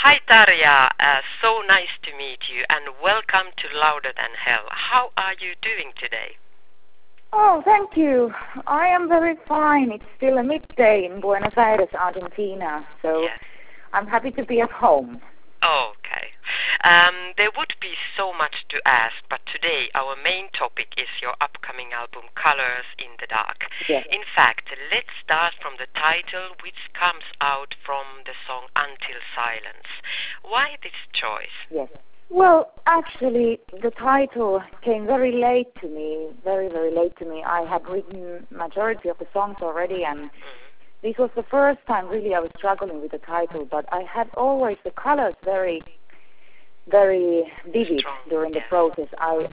Hi Tarja, so nice to meet you and welcome to Louder Than Hell. How are you doing today? Oh, thank you. I am very fine. It's still a midday in Buenos Aires, Argentina, so Yes. I'm happy to be at home. Okay. There would be so much to ask, but today our main topic is your upcoming album Colors in the Dark. Yes. In fact, let's start from the title, which comes out from the song Until Silence. Why this choice? Yes. Well, actually, the title came very late to me, very, very late to me. I had written majority of the songs already, and this was the first time really I was struggling with the title, but I had always the colors very, very vivid Strong, during the yes. process.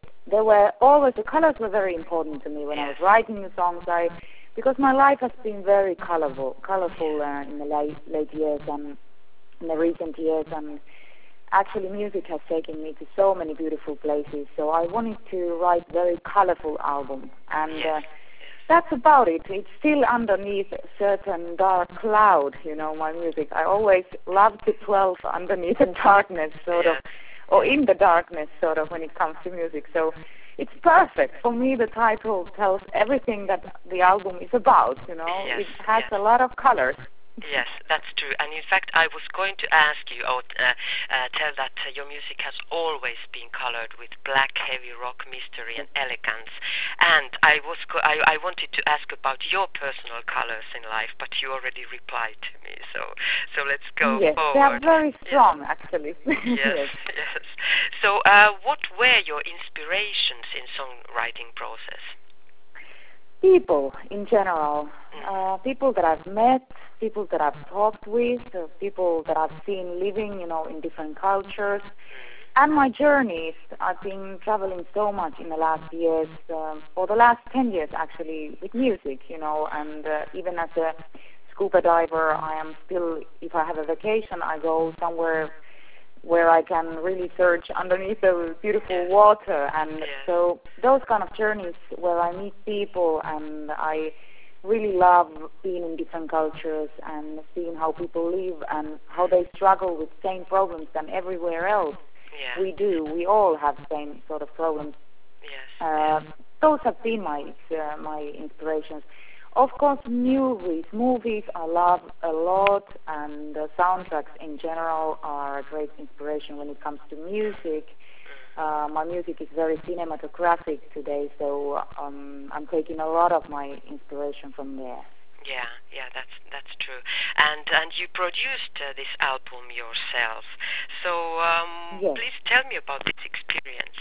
The colors were very important to me when I was writing the songs. Because my life has been very colorful in the late years and in the recent years, and actually music has taken me to so many beautiful places. So I wanted to write a very colorful album, and that's about it. It's still underneath a certain dark cloud, my music. I always love to dwell underneath the darkness, sort of, or in the darkness, sort of, when it comes to music. So it's perfect. For me, the title tells everything that the album is about, It has a lot of colors. Yes, that's true. And in fact, I was going to ask you, tell that your music has always been colored with black, heavy rock, mystery, and elegance. And I wanted to ask about your personal colors in life, but you already replied to me. So let's go forward. They are very strong, actually. Yes. So, what were your inspirations in songwriting process? People in general, people that I've met, people that I've talked with, people that I've seen living, in different cultures, and my journeys. I've been traveling so much in the last years, for the last 10 years actually, with music, and even as a scuba diver, I am still, if I have a vacation, I go somewhere where I can really search underneath the beautiful water, and so those kind of journeys where I meet people, and I really love being in different cultures and seeing how people live and how they struggle with same problems than everywhere else. We do. We all have same sort of problems. Those have been my inspirations. Of course, movies I love a lot, and soundtracks in general are a great inspiration when it comes to music. My music is very cinematographic today, so I'm taking a lot of my inspiration from there. Yeah, that's true. And you produced this album yourself. So please tell me about this experience.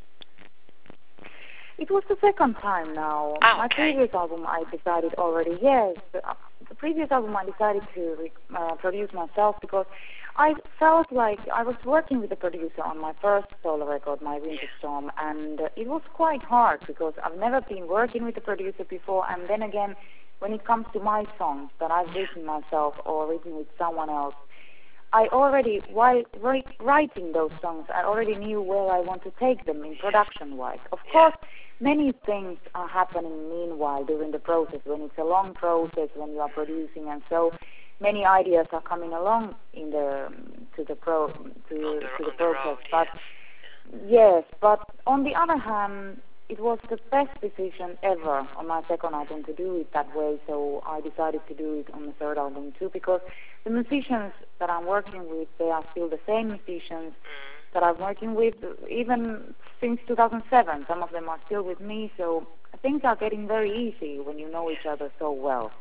It was the second time now. My previous album I decided already, the previous album I decided to produce myself because I felt like I was working with a producer on my first solo record, My Winter Storm, and it was quite hard because I've never been working with a producer before, and then again, when it comes to my songs that I've written myself or written with someone else, I already, while writing those songs, I already knew where I want to take them in production-wise. Of course, many things are happening meanwhile during the process, when it's a long process, when you are producing, and so many ideas are coming along in to the process. But but on the other hand, it was the best decision ever on my second album to do it that way, so I decided to do it on the third album too, because the musicians that I'm working with, they are still the same musicians that I'm working with, even since 2007. Some of them are still with me, so things are getting very easy when you know each other so well.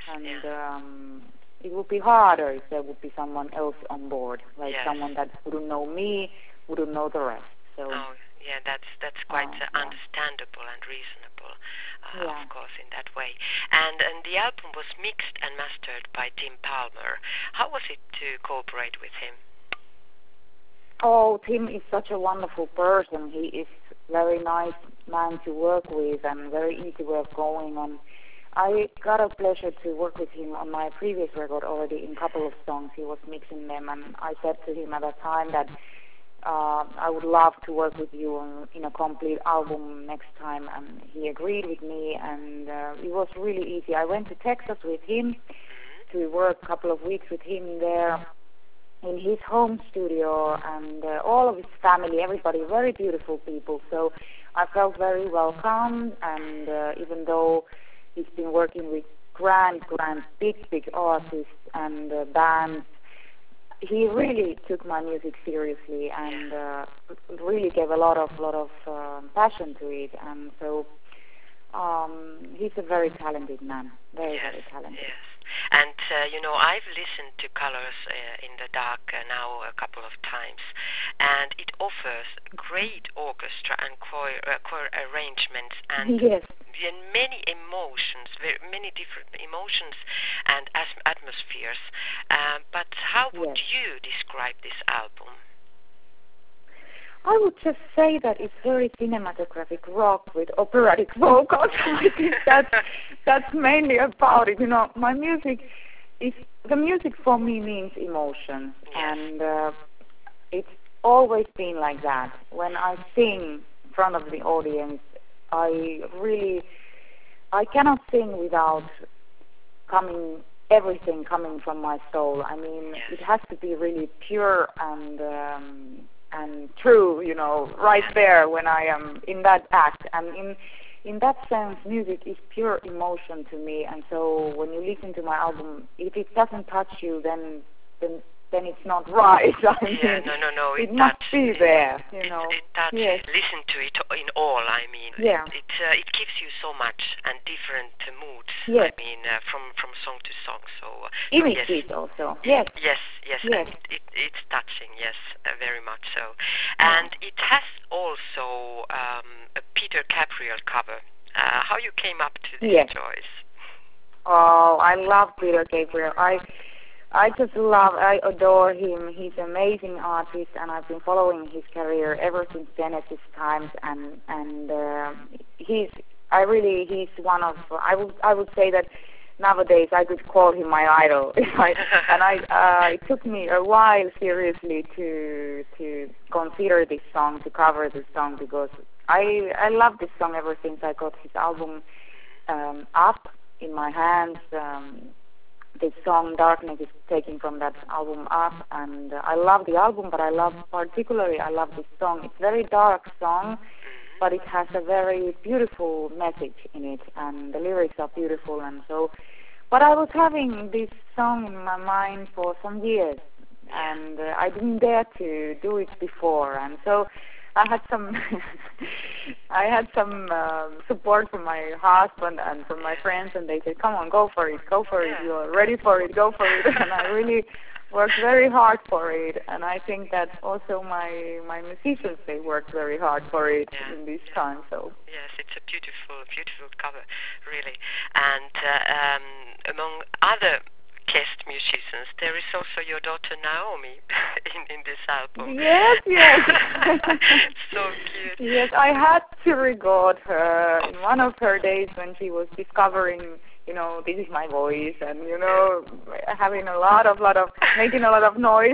It would be harder if there would be someone else on board, like someone that wouldn't know me, wouldn't know the rest. So. That's quite understandable and reasonable, of course, in that way. And the album was mixed and mastered by Tim Palmer. How was it to cooperate with him? Oh, Tim is such a wonderful person. He is very nice man to work with and very easy way of going on. I got a pleasure to work with him on my previous record already in a couple of songs. He was mixing them, and I said to him at that time that I would love to work with you in a complete album next time, and he agreed with me, and it was really easy. I went to Texas with him to work a couple of weeks with him there, in his home studio, and all of his family, everybody, very beautiful people. So I felt very welcome, and even though he's been working with grand, big artists and bands, he really took my music seriously and really gave a lot of passion to it. And so he's a very talented man, very talented. Yes. And, I've listened to Colors in the Dark now a couple of times, and it offers great orchestra and choir arrangements and many emotions, many different emotions and atmospheres. But how would you describe this album? I would just say that it's very cinematographic rock with operatic vocals. I think that's mainly about it. My music the music for me means emotion, and it's always been like that. When I sing in front of the audience, I cannot sing without everything coming from my soul. I mean, it has to be really pure and true, right there when I am in that act. And in that sense, music is pure emotion to me. And so when you listen to my album, if it doesn't touch you, then it's not right. I mean, no. It must be there, It touches. Listen to it in all. I mean, it gives you so much and different moods. Yes. I mean, from song to song. So images also. Yes. And it's touching. Yes, very much so. And it has also a Peter Gabriel cover. How you came up to this choice? Oh, I love Peter Gabriel. I adore him. He's an amazing artist, and I've been following his career ever since Genesis times. And he's one of. I would say that nowadays I could call him my idol. It took me a while seriously to consider this song, to cover this song, because I love this song ever since I got his album Up in my hands. This song Darkness is taken from that album Up, and I love the album, but I love this song. It's a very dark song, but it has a very beautiful message in it, and the lyrics are beautiful. And so, but I was having this song in my mind for some years, and I didn't dare to do it before, and so I had some support from my husband and from my friends, and they said, "Come on, go for it. You're ready for it. Go for it." And I really worked very hard for it, and I think that also my musicians, they worked very hard for it in this time. So yes, it's a beautiful cover, really. And among other guest musicians, there is also your daughter Naomi in this album. Yes. So cute. Yes, I had to record her in one of her days when she was discovering, this is my voice, and having making a lot of noise,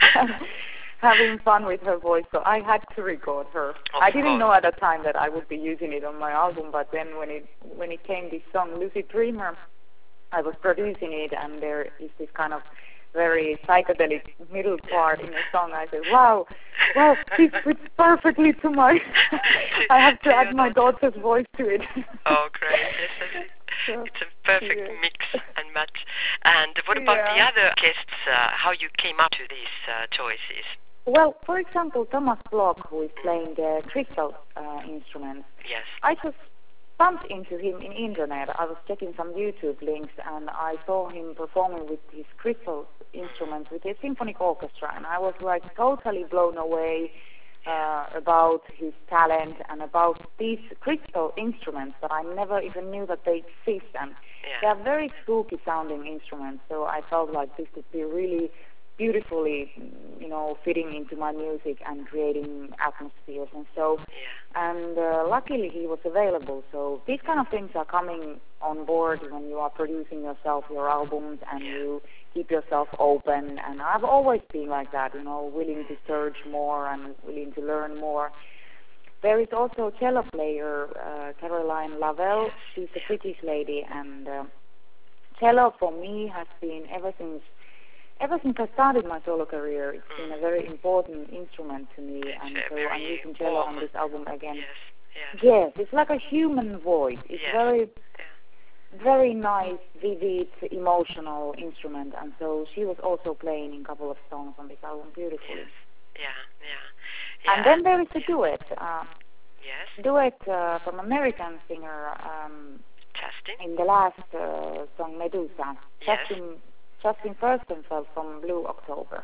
having fun with her voice. So I had to record her. I didn't know at the time that I would be using it on my album, but then when it came this song, Lucid Dreamer, I was producing it, and there is this kind of very psychedelic middle part in the song. I said, wow, this fits perfectly to my... I have to add my daughter's voice to it. Oh, great. Yes, it's a perfect mix and match. And what about the other guests, how you came up to these choices? Well, for example, Thomas Bloch, who is playing the crystal instruments. Yes. I just bumped into him in internet. I was checking some YouTube links, and I saw him performing with his crystal instruments with a symphonic orchestra, and I was like totally blown away about his talent and about these crystal instruments that I never even knew that they exist. And they are very spooky sounding instruments, so I felt like this could be really beautifully, fitting into my music and creating atmospheres. And so, and luckily he was available. So these kind of things are coming on board when you are producing yourself, your albums, and you keep yourself open. And I've always been like that, willing to search more and willing to learn more. There is also a cello player, Caroline Lavelle. She's a British lady, and cello for me has been, ever since ever since I started my solo career, it's been a very important instrument to me, and so I'm using cello on this album again. Yes, it's like a human voice. It's very nice, vivid, emotional instrument, and so she was also playing in a couple of songs on this album beautifully. And then there is a duet. Duet from American singer in the last song Medusa. Justin Furstenfeld from Blue October.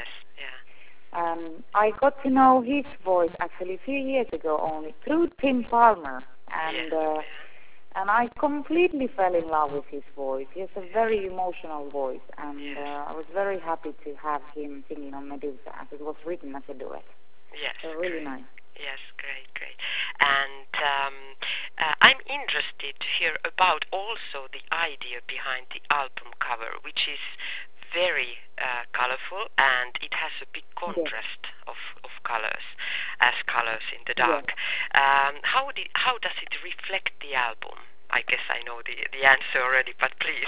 I got to know his voice actually a few years ago only through Tim Palmer, and I completely fell in love with his voice. He has a very emotional voice, and I was very happy to have him singing on Medusa, as it was written as a duet. So really nice. Yes, great. And I'm interested to hear about also the idea behind the album cover, which is very colorful, and it has a big contrast of colors, as colors in the dark. How does it reflect the album? I guess I know the answer already, but please.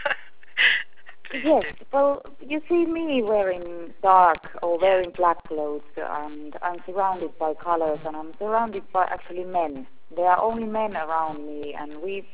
Yes, well, you see me wearing dark or wearing black clothes, and I'm surrounded by colors, and I'm surrounded by actually men. There are only men around me, and we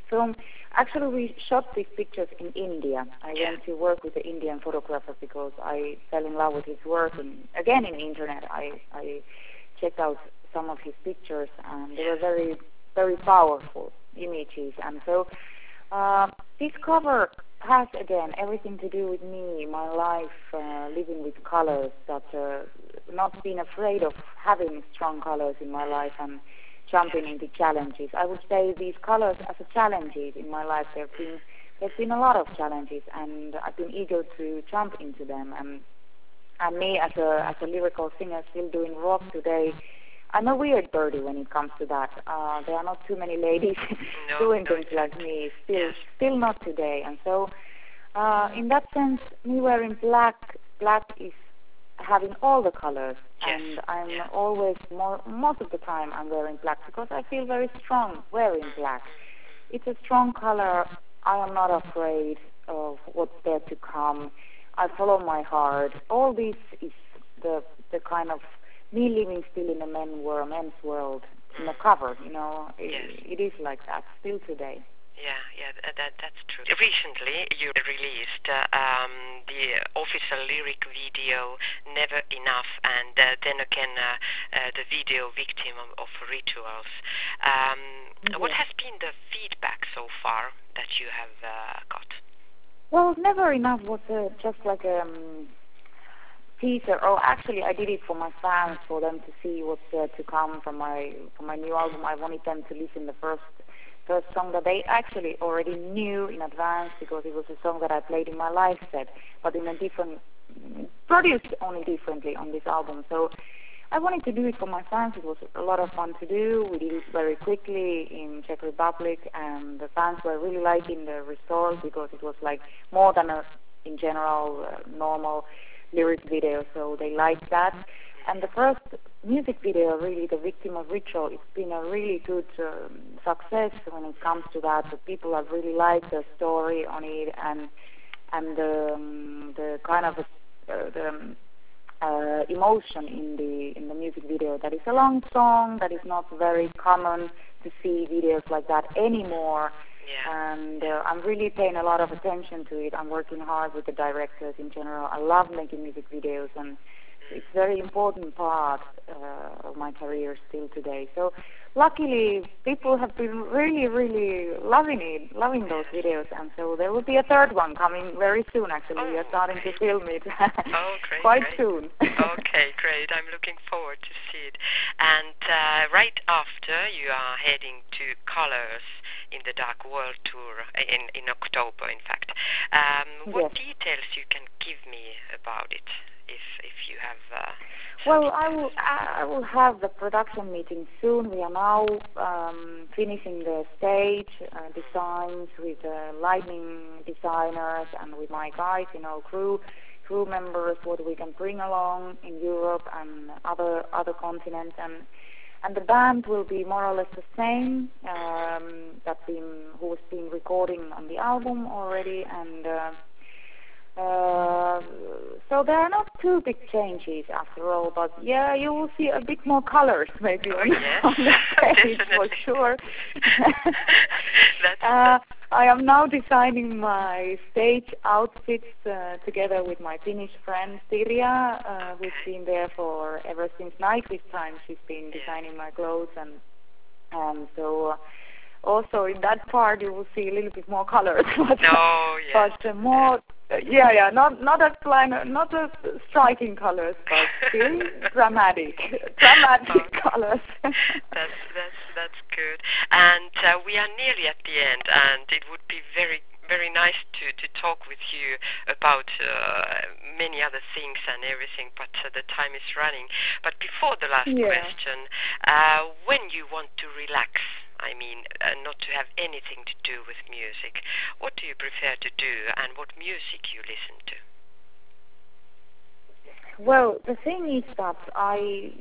shot these pictures in India. I went to work with the Indian photographer because I fell in love with his work, and again in the internet I checked out some of his pictures, and they were very, very powerful images, and so this cover has again everything to do with me, my life, living with colors, that not being afraid of having strong colors in my life and jumping into challenges. I would say these colors as a challenges in my life. There's been a lot of challenges, and I've been eager to jump into them. And me as a lyrical singer, still doing rock today, I'm a weird birdie when it comes to that. There are not too many ladies doing things like me, still not today. And so, in that sense, me wearing black is having all the colors, and I'm always, most of the time, I'm wearing black because I feel very strong wearing black. It's a strong color. I am not afraid of what's there to come. I follow my heart. All this is the kind of me living still in a men's world, in a cover, it is like that still today. That's true. Recently, you released the official lyric video, Never Enough, and then again the video Victim of Rituals. What has been the feedback so far that you have got? Well, Never Enough was just like a teaser. Actually, I did it for my fans, for them to see what's to come from my new album. I wanted them to listen the first song that they actually already knew in advance, because it was a song that I played in my live set, but in a produced only differently on this album. So I wanted to do it for my fans. It was a lot of fun to do. We did it very quickly in Czech Republic, and the fans were really liking the result, because it was like more than in general normal lyric video, so they liked that. And the first music video, really, the Victim of Ritual, it's been a really good success when it comes to that. The people have really liked the story on it, and the kind of emotion in the music video. That is a long song. That is not very common to see videos like that anymore. And I'm really paying a lot of attention to it. I'm working hard with the directors in general. I love making music videos, and it's a very important part of my career still today. So luckily, people have been really, really loving those videos, and so there will be a third one coming very soon, actually. We are starting to film it quite soon. Okay, great. I'm looking forward to see it. And right after, you are heading to Colors in the Dark World tour in October, in fact. What details you can give me about it, if you have? Well, I will have the production meeting soon. We are now finishing the stage designs with lighting designers and with my guys, crew members, what we can bring along in Europe and other continents, and the band will be more or less the same who was being recording on the album already, and So there are not too big changes after all, but yeah, you will see a bit more colors maybe on the stage for sure. I am now designing my stage outfits together with my Finnish friend Sirja, who's been there for ever since Nike's time. She's been designing my clothes, and so also in that part you will see a little bit more colors, but more. Not as striking colors, but still dramatic colors. That's good. And we are nearly at the end, and it would be very nice to talk with you about many other things and everything, but the time is running. But before the last question, when you want to relax, I mean, not to have anything to do with music, what do you prefer to do, and what music you listen to? Well, the thing is that I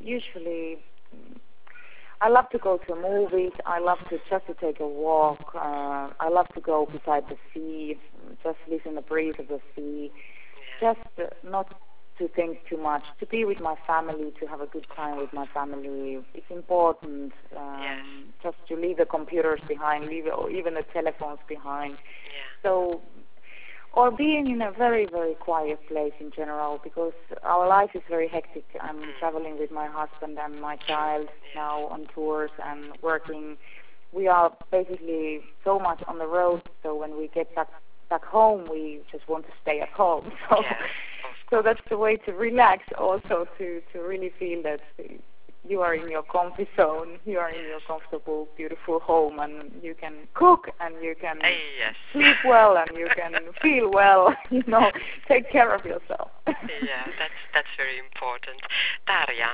love to go to movies. I love to take a walk. I love to go beside the sea, just listen to the breeze of the sea, just not to think too much, to be with my family, to have a good time with my family. It's important just to leave the computers behind, or even the telephones behind. So, or being in a very, very quiet place in general, because our life is very hectic. I'm traveling with my husband and my child now on tours and working. We are basically so much on the road, so when we get back home, we just want to stay at home. So that's the way to relax, also to really feel that you are in your comfy zone, you are in your comfortable, beautiful home, and you can cook, and you can sleep well, and you can feel well, take care of yourself. That's very important. Tarja,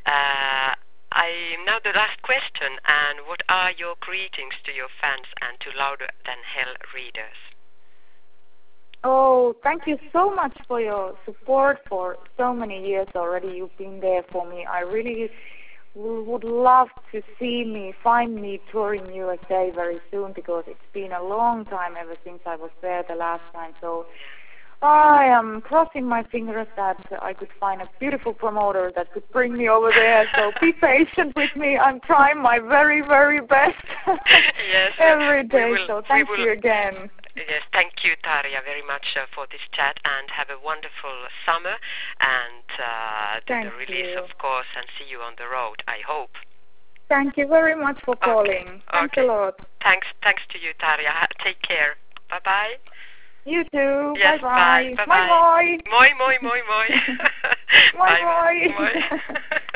now the last question, and what are your greetings to your fans and to Louder Than Hell readers? Oh, thank you so much for your support for so many years already. You've been there for me. I really would love to find me touring USA very soon, because it's been a long time ever since I was there the last time. So I am crossing my fingers that I could find a beautiful promoter that could bring me over there. So be patient with me. I'm trying my very, very best every day. So thank you again. Yes, thank you, Tarja, very much for this chat, and have a wonderful summer, and do the release, of course, and see you on the road, I hope. Thank you very much for calling. Thanks a lot. Thanks to you, Tarja. Take care. Bye-bye. You too. Yes, bye-bye. Bye-bye. Moi, moi, moi, moi. Moi, moi. Moi.